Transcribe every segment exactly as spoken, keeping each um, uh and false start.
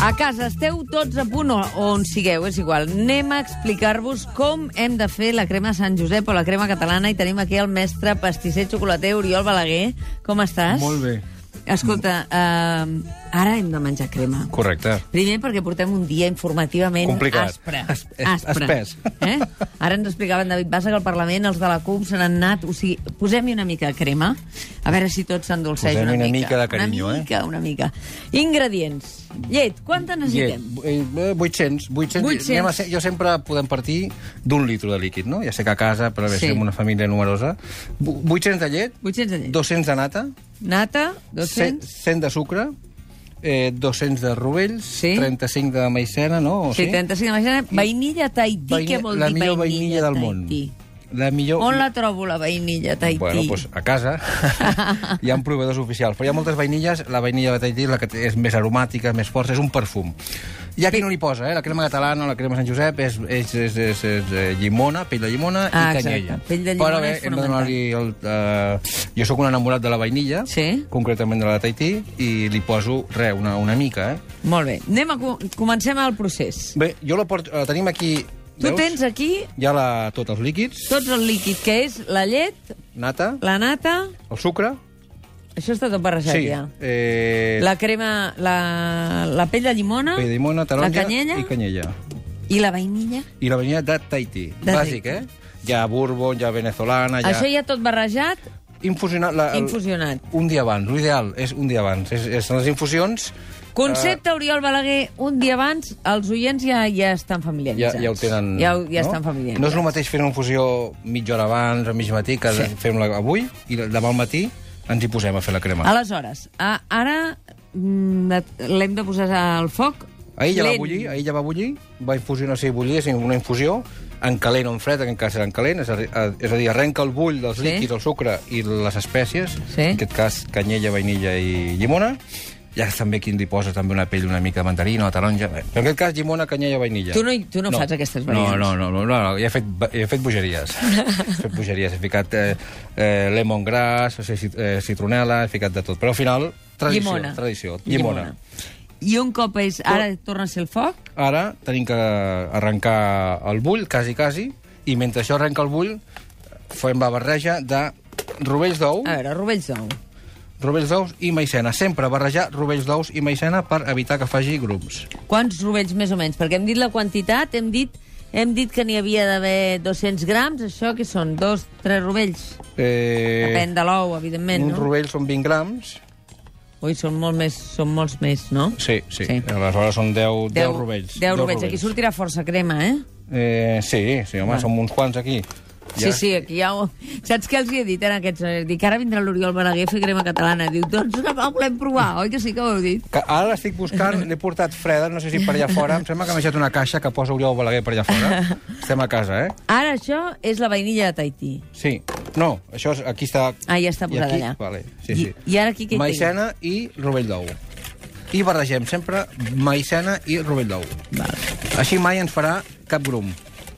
A casa esteu tots a punt o on sigueu, és igual. Anem a explicar-vos com hem de fer la crema Sant Josep o la crema catalana i tenim aquí el mestre pastisser xocolater Oriol Balaguer. Com estàs? Molt bé. Escolta, uh, ara hem de menjar crema. Correcte. Primer perquè portem un dia informativament complicat. aspre. Es, es, aspre. Espès. Eh? Ara ens explicaven David Bassa que al Parlament els de la C U P se n'han anat. O sigui, posem-hi una mica de crema, a veure si tot s'endolceix una, una mica. mica de carinyo, una mica, eh? Una mica, Ingredients. Llet, quanta necessitem? Llet, vuit-cents. vuit-cents. vuit-cents. Anem a ser, jo sempre podem partir d'un litre de líquid, no? Ja sé que a casa, però bé, Sí. som una família numerosa. vuit-cents de llet, vuit-cents de llet. dos-cents de nata, Nata, dos-cents. cent de sucre, eh, dos-cents de rovells, Sí. trenta-cinc de maicena, no? O Sí, trenta-cinc de maicena. Vainilla Tahití, Vaini- què vol la dir millor vainilla, vainilla del món. Tahití? La millor... On la trobo, la vainilla Tahití? Bueno, doncs a casa hi ha proveïdors oficials, però hi ha moltes vainilles. La vainilla de Tahití, la que és més aromàtica, més forta, és un perfum. Hi ha qui no li posa, eh? La crema catalana, la crema Sant Josep, és, és, és, és, és, és llimona, pell de llimona Ah, i exacte. canyella. Pell de llimona però bé, és hem de fonamental. donar-li el... Uh, jo sóc un enamorat de la vainilla, Sí. concretament de la de Tahití, i li poso, res, una, una mica, eh? Molt bé. Anem a co comencem el procés. Bé, jo la, porto, la tenim aquí... Tu veus? tens aquí Ja la, tots els líquids, tots el líquid, que és la llet, nata, la nata... el sucre... Això està tot barrejat, Sí, ja. eh, La crema, la, la pell de llimona, pell de llimona, taronja la canyella i canyella. i la vainilla. I la vainilla de Tahití. De Bàsic, Tahití. eh? Ja bourbon, ja venezolana, ja... Això ja tot barrejat, Infusionat. La, el, infusionat. Un dia abans. L'ideal és un dia abans. És, és, són les infusions... Concepte, Oriol Balaguer, un dia abans, els oients ja, ja estan Ja, familiaritzats. ja ho tenen... Ja, ho- ja no? estan familiaritzats. No és el mateix fer una infusió mitja hora abans, a mig matí, que Sí. sí. fem-la avui, i demà al matí ens hi posem a fer la crema. Aleshores, a, ara mm, l'hem de posar al foc. Ahir ja va lent. bullir, ahir ja va bullir, va infusionar, sí, bullir, és una infusió en calent o en fred, en aquest cas serà en calent, és a, dir- a, és a dir, arrenca el bull dels Sí. líquids, el sucre i les espècies, Sí. en aquest cas canyella, vainilla i llimona. Ja també aquí li posa també una pell una mica de mandarina o taronja. Bé, en aquest cas, llimona, canyella, vainilla. Tu no, tu no, no fas aquestes variants. No, no, no, no, no, no he, fet, he fet bogeries. he fet bogeries, he ficat eh, eh, lemongrass, o sigui, cit- eh, citronela, he ficat de tot. Però al final, tradició. Llimona. Tradició, llimona. I un cop és... Ara torna a ser el foc. Ara tenim que arrencar el bull, quasi, quasi, i mentre això arrenca el bull, fem la barreja de rovells d'ou, A veure, rovells d'ou. rovells d'ous i maicena. Sempre barrejar rovells d'ous i maicena per evitar que faci grums. Quants rovells més o menys? Perquè hem dit la quantitat, hem dit, hem dit que n'hi havia d'haver dos-cents grams, això que són? Dos, tres rovells? Eh, Depèn de l'ou, evidentment, un no? rovell són vint grams. Ui, són, molt més, són molts més, no? Sí, sí. Sí. sí. Aleshores són deu, deu rovells. deu rovells. Aquí sortirà força crema, eh? Eh, sí, sí, home, Va. som uns quants aquí. Sí, sí, aquí ja ho... Saps què els hi he dit en aquests... Dic, ara vindrà l'Oriol Balaguer a fer crema catalana. Diu, doncs la volem provar, oi que sí que ho heu dit? Que ara l'estic buscant, l'he portat freda, no sé si per allà fora, em sembla que m'ha deixat una caixa que posa Oriol Balaguer per allà fora. Estem a casa, eh? Ara això és la vainilla de Tahití. Sí. No, això és, aquí està... Ah, ja està I posada aquí, allà. Vale, sí, I, sí. I ara aquí què hi tinc? Maicena i rovell d'ou. I barregem sempre maicena i rovell d'ou. Val. Així mai ens farà cap grum.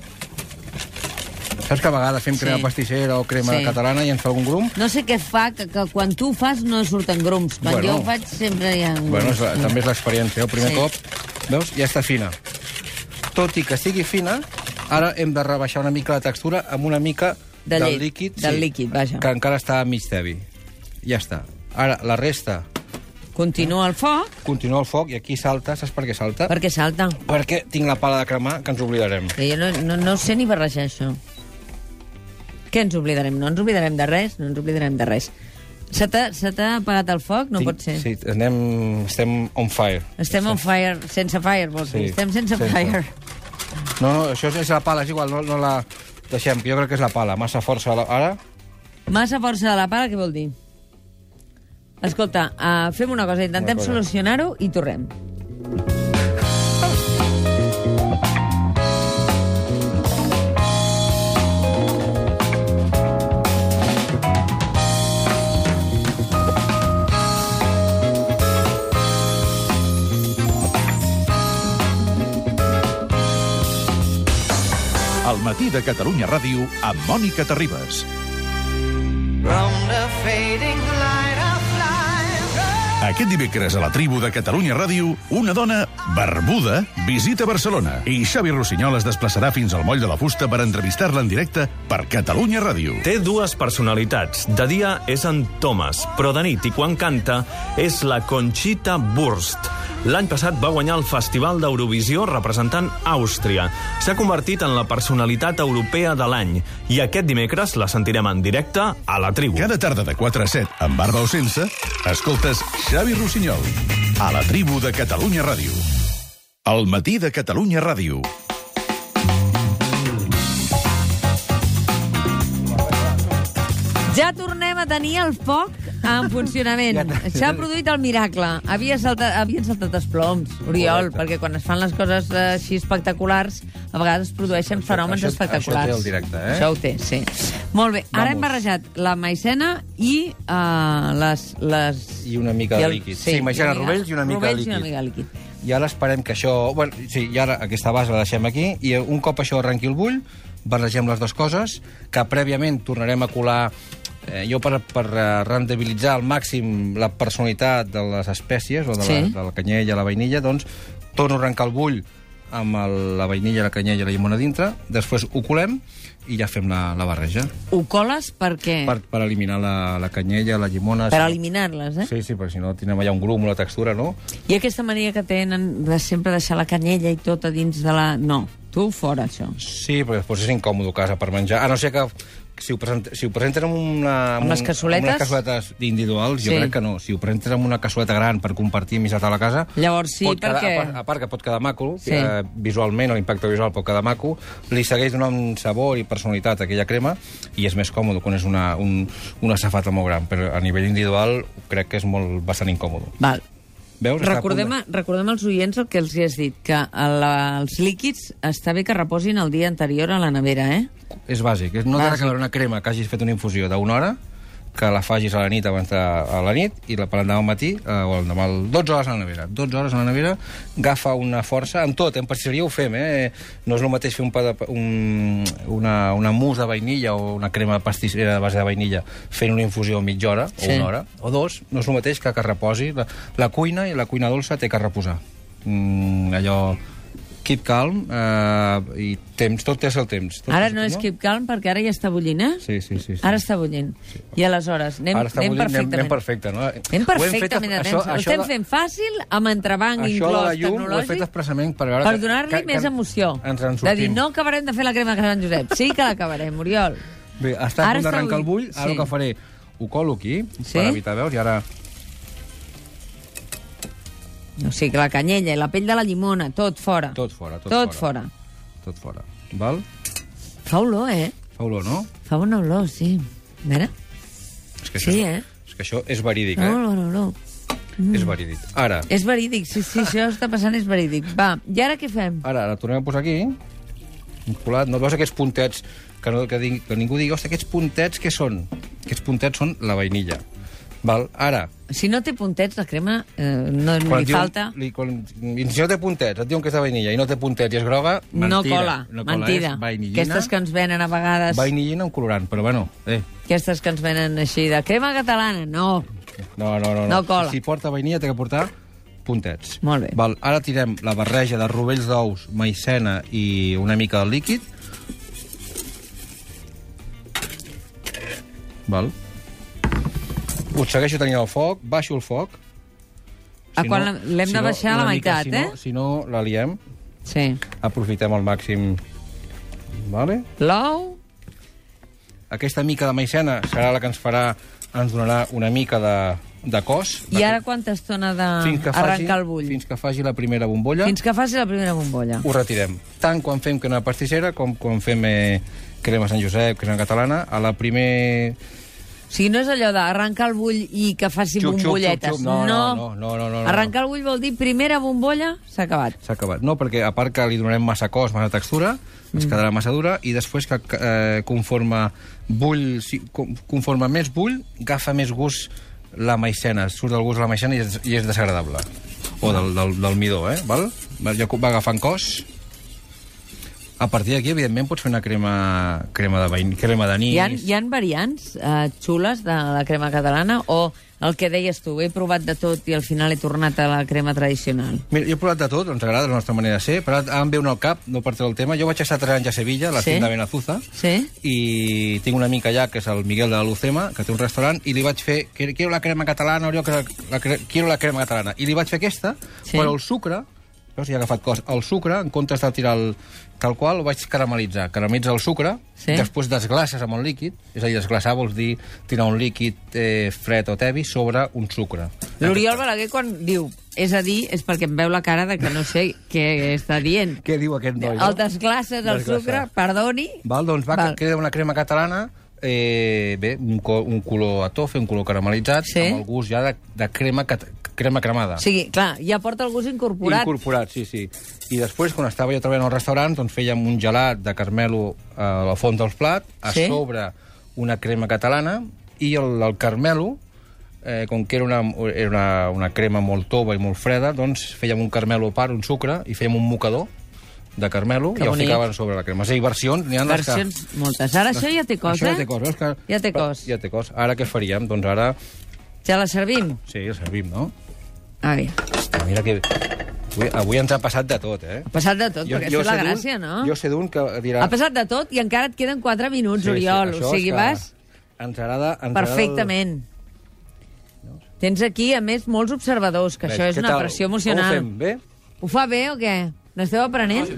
Saps que a vegades fem Sí. crema pastissera o crema Sí. catalana i ens fa algun grum? No sé què fa, que, que quan tu ho fas no surten grums. Quan Bueno. jo ho faig sempre hi ha grums. Bueno, és la, també és l'experiència. El primer Sí. sí. cop, veus, ja està fina. Tot i que sigui fina, ara hem de rebaixar una mica la textura amb una mica De del llet, líquid, del líquid, vaja. que encara està mig tebi. Ja està. Ara, la resta, Continua el foc, continua el foc i aquí salta. Saps per què salta? perquè salta. Perquè tinc la pala de cremar, que ens oblidarem. Que jo no, no, no sé ni barrejar això. Què ens oblidarem? No ens oblidarem de res, no ens oblidarem de res. Se t'ha se t'ha apagat el foc? No Tinc- pot ser. Sí, anem, estem on fire. Estem on fire, sense fire, vols dir? Sí, Estem sense, sense. fire. No, no, això és la pala, és igual, no, no la deixem, que jo crec que és la pala. Massa força la- ara. Massa força de la pala, què vol dir? Escolta, uh, fem una cosa, intentem Una cosa. solucionar-ho i tornem. Al matí de Catalunya Ràdio amb Mònica Terribas. Aquest dimecres a la tribu de Catalunya Ràdio, una dona barbuda visita Barcelona i Xavi Rossinyol es desplaçarà fins al Moll de la Fusta per entrevistar-la en directe per Catalunya Ràdio. Té dues personalitats. De dia és en Thomas, però de nit i quan canta és la Conchita Wurst. L'any passat va guanyar el Festival d'Eurovisió representant Àustria. S'ha convertit en la personalitat europea de l'any i aquest dimecres la sentirem en directe a la tribu. Cada tarda de quatre a set, amb barba o sense, escoltes Xavi Rossinyol a la tribu de Catalunya Ràdio. Al matí de Catalunya Ràdio. Ja tornem a tenir el foc en funcionament. S'ha produït el miracle. Havia saltat, havien saltat els ploms, Oriol, Correcte. perquè quan es fan les coses eh, així espectaculars, a vegades es produeixen fenòmens això- espectaculars. això té el directe, eh? Això ho té, sí. Molt bé, ara Vamos. hem barrejat la maicena i uh, les, les... I una mica i de líquid. Sí, maicena, una mica- rovells i una mica de rovells i una líquid. mica de líquid. I ara esperem que això... Bueno, sí, i ara aquesta base la deixem aquí, i un cop això arrenqui el bull, barregem les dues coses, que prèviament tornarem a colar... Eh, jo, per, per uh, rendibilitzar al màxim la personalitat de les espècies, o de, Sí. la, de la canyella, la vainilla, doncs torno a arrencar el bull amb el, la vainilla, la canyella i la llimona dintre, després ho colem i ja fem la, la barreja. Ho coles per què? Per, per eliminar la, la canyella, la llimona... Per sí. eliminar-les, eh? Sí, sí, perquè si no tindrem allà un grum, la textura, no? I aquesta mania que tenen de sempre deixar la canyella i tot a dins de la... No, tu fora, això. Sí, perquè després és incòmode a casa per menjar. A no ser que si ho, present, si ho presenten amb, una, Amb les cassoletes? Amb unes cassoletes individuals, jo Sí. crec que no. Si ho presenten amb una cassoleta gran per compartir amisat a la casa... Llavors sí, pot quedar, perquè- A part, a part que pot quedar maco, Sí. eh, visualment, l'impacte visual pot quedar maco, li segueix donant un sabor i personalitat a aquella crema i és més còmode quan és una, un, una safata molt gran. Però a nivell individual crec que és molt bastant incòmode. Val. Veus? Està a punt Recordem, de- recordem als oients el que els hi has dit, que la, els líquids està bé que reposin el dia anterior a la nevera, eh? És bàsic. És- No té Bàsic. que veure una crema que hagis fet una infusió d'una hora, que la facis a la nit abans de a la nit, i la per l'endemà al matí, eh, o l'endemà al dotze hores a la nevera. dotze hores a la nevera, agafa una força, amb tot, en pastisseria ho fem, eh? No és el mateix fer un, pa de, un, una, una mousse de vainilla o una crema pastissera de base de vainilla fent una infusió mitja hora, Sí. o una hora, o dos, no és el mateix que que reposi. La, la cuina i la cuina dolça té que reposar. Mm, allò... Keep calm, eh, i temps, tot és el temps. Tot Ara és- no és keep calm, perquè ara ja està bullint, eh? Sí, sí, sí. sí. Ara està bullint. I aleshores, anem, Ara està anem bullint, anem, perfectament. anem perfecte, no? Anem Ho hem fet- perfectament de temps. això- Ho això estem de- fent fàcil, amb entrebanc Això de inclòs la llum ho he fet tecnològic, expressament per veure... per que- donar-li que- més que emoció. Ens en De sortim. dir, no acabarem de fer la crema de Sant Josep. Sí que l'acabarem, Oriol. Bé, està a Ara punt està d'arrencar el bull, bull- ara sí. el que faré, ho colo aquí, Sí? per evitar, veus, i ara... O sigui, que la canyella i la pell de la llimona, tot fora. Tot fora, tot, Tot fora. fora. Tot fora. Val? Fa olor, eh? Fa olor, no? Fa bona olor, sí. A veure? És que Sí, això, eh? És que això és verídic, Fa eh? olor, olor. És verídic. Ara, És verídic, sí, sí, això està passant, és verídic. Va, i ara què fem? ara la tornem a posar aquí, colat. No veus aquests puntets que, no, que, digui, que ningú digui, ostres, aquests puntets què són? Aquests puntets són la vainilla. Val? Ara, Si no té puntets, la crema eh, no quan li et diuen- falta... Li, quan, i si no té puntets, et diuen que és de vainilla i no té puntets i és groga, mentida. No cola, no cola, mentida. És vainillina, Aquestes que ens venen a vegades... vainillina amb colorant, però bueno, eh, Aquestes que ens venen així de crema catalana, no. no, no, no. No cola. Si, si porta vainilla, té que portar puntets. Molt bé. Val, ara tirem la barreja de rovells d'ous, maicena i una mica del líquid. Val. Ho segueixo tenint al foc, baixo el foc. A quan l'hem de baixar a la una mica, meitat, si no, eh? Si no, la liem. Sí. Aprofitem al màxim. Vale? L'ou... Aquesta mica de maicena serà la que ens farà, ens donarà una mica de, de cos. I ara quanta estona fins que faci, d'arrencar el bull? Fins que faci la primera bombolla, Fins que faci la primera bombolla. ho retirem. Tant quan fem crema pastissera com quan fem eh, crema Sant Josep, crema catalana, a la primer... O sigui, no és allò d'arrencar el bull i que faci Xup, xup, bombolletes. xup, xup. No, no, no, no, no, no, no. Arrencar el bull vol dir primera bombolla, s'ha acabat. S'ha acabat. No, perquè a part que li donarem massa cos, massa textura, ens Mm. quedarà massa dura, i després que eh, conforme bull, si, com- conforme més bull, agafa més gust la maicena, surt del gust de la maicena i és, i és desagradable. O del, del, del midó, eh? Val? Ja va agafant cos. A partir d'aquí, evidentment, pots fer una crema, crema de vain, crema d'anís. Hi ha, hi ha variants uh, xules de la crema catalana o el que deies tu, he provat de tot i al final he tornat a la crema tradicional? Mira, jo he provat de tot, ens agrada la nostra manera de ser, però ara em ve un al cap, no per tot el tema. Jo vaig estar tres anys a Sevilla, a la Sí. Cinta Benazuza, Sí? i tinc un amic allà, que és el Miguel de la Lucema, que té un restaurant, i li vaig fer, quiero la crema catalana, Oriol, que la, la, quiero la crema catalana. I li vaig fer aquesta, Sí. però el sucre, veus, ja he agafat cos, el sucre, en comptes de tirar el tal qual, ho vaig caramelitzar. Caramelitza el sucre, Sí. després desglaces amb el líquid, és a dir, desglaçar vols dir tirar un líquid eh, fred o tebi sobre un sucre. L'Oriol Balaguer quan diu, és a dir, és perquè em veu la cara de que no sé què està dient. Què diu aquest noi? El desglaces el Desglaçar. sucre, perdoni. Val, doncs va, Val. queda una crema catalana, eh, bé, un, co un color a tofe, un color caramelitzat, Sí. amb el gust ja de, de crema, cat crema cremada. O sigui, clar, ja porta el gust incorporat. Incorporat, sí, sí. I després, quan estava jo treballant al restaurant, doncs fèiem un gelat de carmelo a la font dels plats, a Sí. sobre una crema catalana, i el, el carmelo, eh, com que era, una, era una, una crema molt tova i molt freda, doncs fèiem un carmelo a part, un sucre, i fèiem un mocador de carmelo, Que i el bonic. ficaven sobre la crema. És a dir, versions, n'hi ha les que... Versions moltes. Ara això ja té cos, Això eh? ja té cos, veus que... Ja té cos. Ja té cos. Ara què faríem? Doncs ara, Ja la servim? sí, el servim, no? A veure, Hòstia, mira que... Avui, avui ens ha passat de tot, eh? ha passat de tot, perquè això és la sé d'un- gràcia, no? Jo sé d'un que dirà... Ha passat de tot i encara et queden quatre minuts, Sí, sí, Oriol. això O sigui, és que vas Ens agrada... Ens perfectament. Tens aquí, a més, molts observadors, que agrada... això és Què una tal? pressió Com ho emocional. fem, bé? Ho fa bé o què? N'esteu aprenent?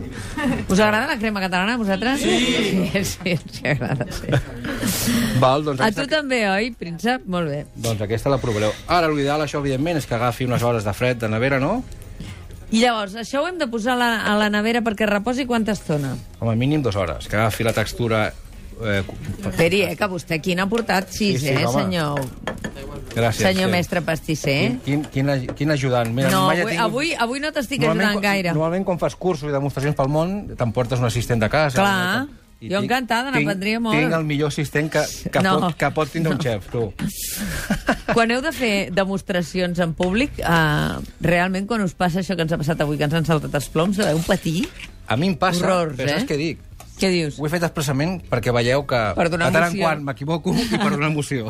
Us agrada la crema catalana, a vosaltres? Sí. Sí, sí, ens agrada, sí. Val, doncs A aquesta, tu també, oi, príncep? Molt bé. doncs aquesta la provareu. Ara, l'ideal, això, evidentment, és que agafi unes hores de fred de nevera, no? I llavors, això ho hem de posar a la, a la nevera perquè reposi quanta estona? Com a mínim dues hores. Que agafi la textura... Eh, Esperi, eh, que vostè aquí n'ha portat sis, Sí, sí, eh, home. senyor, gràcies. senyor sí. mestre pastisser. Quin, quin, quin, quin ajudant. Mira, No, mai he avui, tingut- avui, avui no t'estic Normalment, ajudant gaire. Normalment, quan fas cursos i demostracions pel món, t'emportes un assistent de casa. Clar, I jo tinc- encantada, tinc- n'aprendria molt. Tinc el millor assistent que, que, No. pot, que pot tindre un xef, tu. Quan heu de fer demostracions en públic, eh, realment quan us passa això que ens ha passat avui, que ens han saltat els ploms, deveu patir? A mi em passa, Horrors, però eh? saps què dic? Què dius? Ho he fet expressament perquè veieu que Per donar de tant en emoció. quan m'equivoco i per una emoció.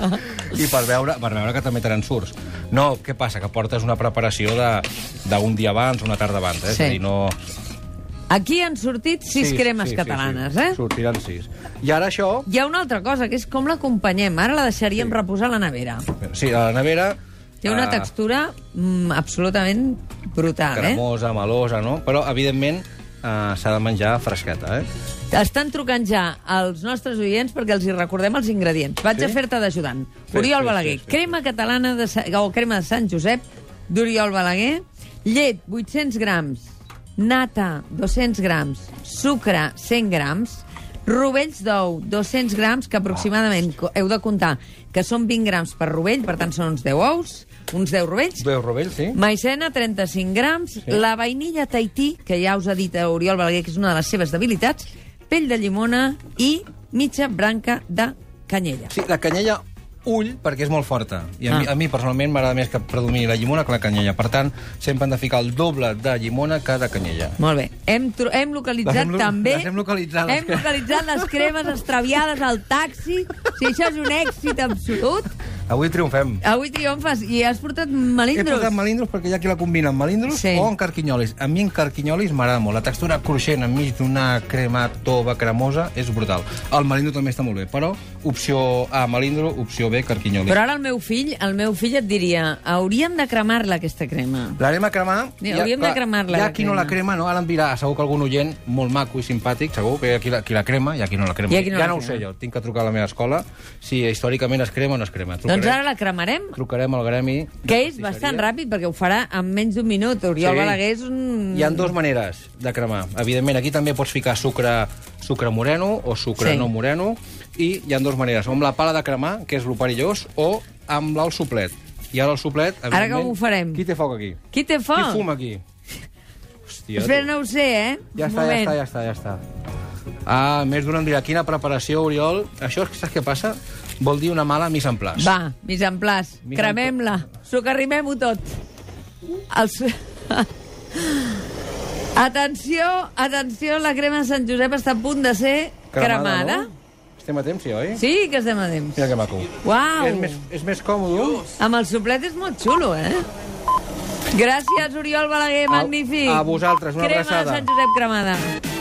I per veure, per veure que també te n'en surts. No, què passa? Que portes una preparació de- d'un dia abans, una tarda abans. Eh? Sí. És a dir, no... Aquí han sortit sis cremes catalanes, eh? Sortiran sis. I ara això... Hi ha una altra cosa, que és com l'acompanyem. Ara la deixaríem Sí. reposar a la nevera. Sí, a la nevera... Té una eh, textura mm, absolutament brutal, eh? cremosa, melosa, no? Però, evidentment, eh, s'ha de menjar fresqueta, eh? Estan trucant ja als nostres oients perquè els hi recordem els ingredients. Vaig Sí? a fer-te d'ajudant. Fes, Oriol fes, Balaguer, fes, fes. crema catalana de, Sa- o crema de Sant Josep d'Oriol Balaguer, llet vuit-cents grams, nata dos-cents grams, sucre cent grams, rovells d'ou dos-cents grams, que aproximadament co- heu de comptar que són vint grams per rovell, per tant són uns deu ous, uns deu rovells, Veu, Rovell, sí? maicena, trenta-cinc grams, sí. La vainilla Tahití, que ja us ha dit a Oriol Balaguer que és una de les seves debilitats, pell de llimona i mitja branca de canyella. Sí, la canyella ull, perquè és molt forta. I a, Ah. mi, a mi, personalment, m'agrada més que predomini la llimona que la canyella. Per tant, sempre han de ficar el doble de llimona que de canyella. Molt bé. Hem, tro- hem localitzat Les hem lo- també... les hem localitzat, les Hem que- localitzat les cremes extraviades al taxi. Si això és un èxit absolut. Avui triomfem. Avui triomfes. I has portat He melindros. posat melindros perquè hi ha qui la combina amb melindros Sí. o amb carquinyolis. A mi en carquinyolis m'agrada molt. La textura cruixent enmig d'una crema tova, cremosa, és brutal. El melindro també està molt bé, però opció A, melindro, opció B, carquinyolis. Però ara el meu fill, el meu fill et diria, hauríem de cremar-la, aquesta crema. L'anem a cremar. Sí, hauríem de cremar-la, Hi ha la qui no la crema, no? Ara em dirà, segur que algun oient molt maco i simpàtic, segur que hi ha qui la, qui la crema, hi ha qui no la crema. Hi ha qui no ja la no ho crema. sé jo, tinc que trucar a la meva escola si històricament es crema o no es crema. Doncs Trucarem, ara la cremarem, trucarem al gremi. de que és pastisseria. bastant ràpid, perquè ho farà en menys d'un minut. Oriol Sí. Balaguer és un... Hi ha dues maneres de cremar. Evidentment, aquí també pots ficar sucre, sucre moreno o sucre Sí. no moreno, i hi ha dues maneres, o amb la pala de cremar, que és el perillós, o amb el suplet. I ara el suplet, Ara evidentment... com ho farem? Qui té foc aquí? Qui té foc? Qui fuma aquí? Hòstia, Espera, tu. no ho sé, eh? Ja Un està, ja moment. està, ja està, ja està. Ah, més d'un em dirà, quina preparació, Oriol. Això, saps què passa? Vol dir una mala mise en place. Va, mise en place. Mise en Cremem-la. Socarrimem-ho tot. El... su- Atenció, atenció, la crema de Sant Josep està a punt de ser cremada. cremada. No? Estem a temps, sí, oi? Sí, que estem a temps. Mira que maco. Uau! És més, és més còmode. Amb el soplet és molt xulo, eh? Gràcies, Oriol Balaguer, magnífic. A, a vosaltres, una crema abraçada. Crema de Sant Josep cremada.